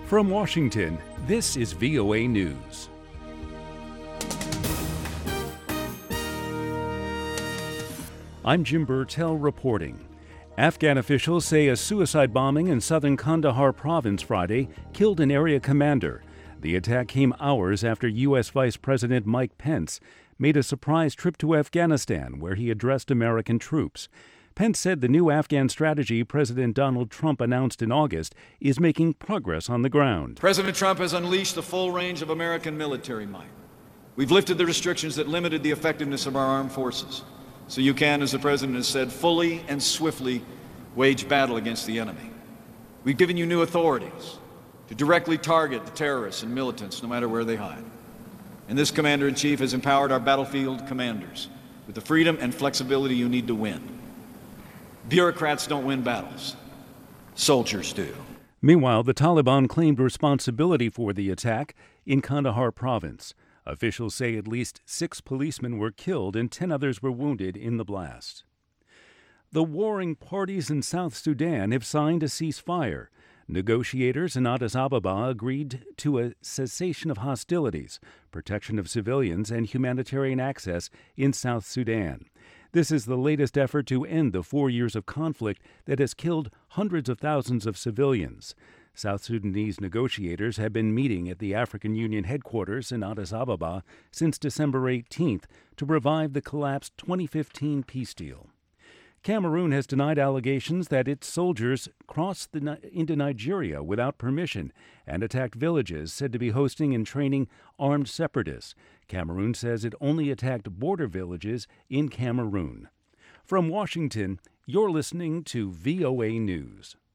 From Washington, this is VOA News. I'm Jim Burtell reporting. Afghan officials say a suicide bombing in southern Kandahar province Friday killed an area commander. The attack came hours after U.S. Vice President Mike Pence made a surprise trip to Afghanistan, where he addressed American troops. Pence said the new Afghan strategy President Donald Trump announced in August is making progress on the ground. President Trump has unleashed the full range of American military might. We've lifted the restrictions that limited the effectiveness of our armed forces, so you can, as the President has said, fully and swiftly wage battle against the enemy. We've given you new authorities to directly target the terrorists and militants, no matter where they hide. And this Commander-in-Chief has empowered our battlefield commanders with the freedom and flexibility you need to win. Bureaucrats don't win battles. Soldiers do. Meanwhile, the Taliban claimed responsibility for the attack in Kandahar province. Officials say at least 6 policemen were killed and 10 others were wounded in the blast. The warring parties in South Sudan have signed a ceasefire. Negotiators in Addis Ababa agreed to a cessation of hostilities, protection of civilians, and humanitarian access in South Sudan. This is the latest effort to end the 4 years of conflict that has killed hundreds of thousands of civilians. South Sudanese negotiators have been meeting at the African Union headquarters in Addis Ababa since December 18th to revive the collapsed 2015 peace deal. Cameroon has denied allegations that its soldiers crossed into Nigeria without permission and attacked villages said to be hosting and training armed separatists. Cameroon says it only attacked border villages in Cameroon. From Washington, you're listening to VOA News.